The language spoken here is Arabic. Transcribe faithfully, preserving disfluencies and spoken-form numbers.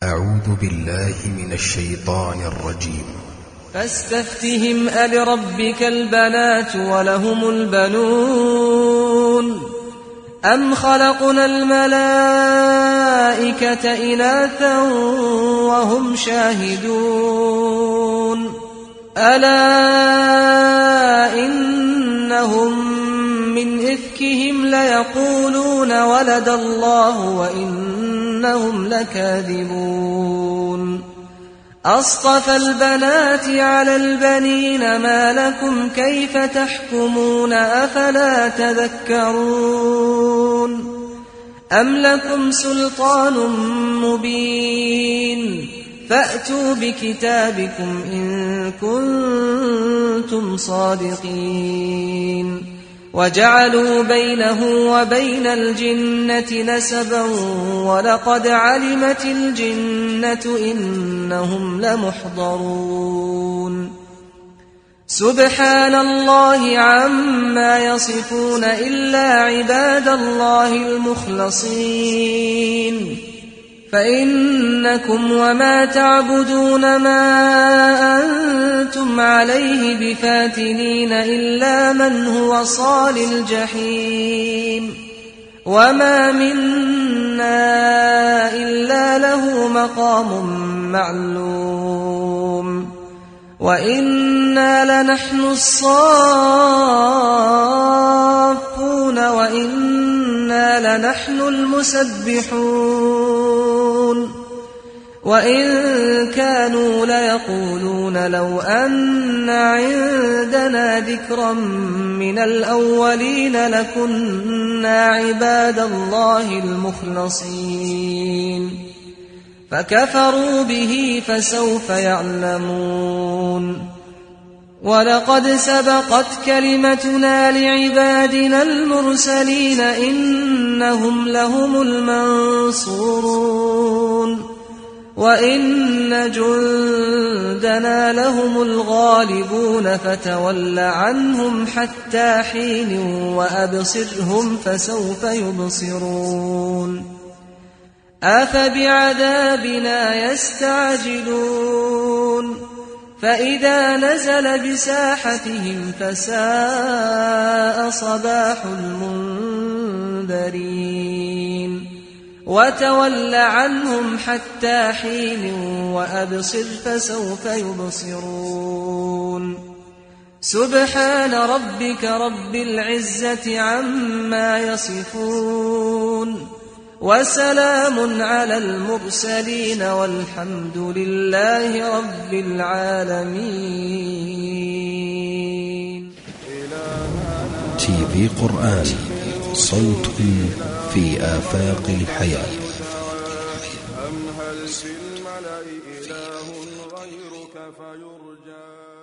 أعوذ بالله من الشيطان الرجيم. فاستفتهم ألربك البنات ولهم البنون أم خلقنا الملائكة إناثا وهم شاهدون ألا إنهم من إفكهم ليقولون ولد الله وإنهم لكاذبون أصطفى البنات على البنين ما لكم كيف تحكمون أفلا تذكرون أم لكم سلطان مبين فأتوا بكتابكم إن كنتم صادقين وجعلوا بينه وبين الجنة نسبا ولقد علمت الجنة إنهم لمحضرون سبحان الله عما يصفون إلا عباد الله المخلصين فإنكم وما تعبدون ما أنتم عليه بفاتنين إلا من هو صال الجحيم وما منا إلا له مقام معلوم وإنا لنحن الصافون وإنا لنحن المسبحون وإن كانوا ليقولون لو أن عندنا ذكرا من الأولين لكنا عباد الله المخلصين فكفروا به فسوف يعلمون ولقد سبقت كلمتنا لعبادنا المرسلين إنهم لهم المنصورون وإن جندنا لهم الغالبون فتول عنهم حتى حين وأبصرهم فسوف يبصرون أفبعذابنا يستعجلون فإذا نزل بساحتهم فساء صباح المنذرين وتول عنهم حتى حين وأبصر فسوف يبصرون سبحان ربك رب العزة عما يصفون وسلام على المرسلين والحمد لله رب العالمين. تي في قرآن صوت في آفاق الحياة. أم هل في الملأ إله غيرك فيرجى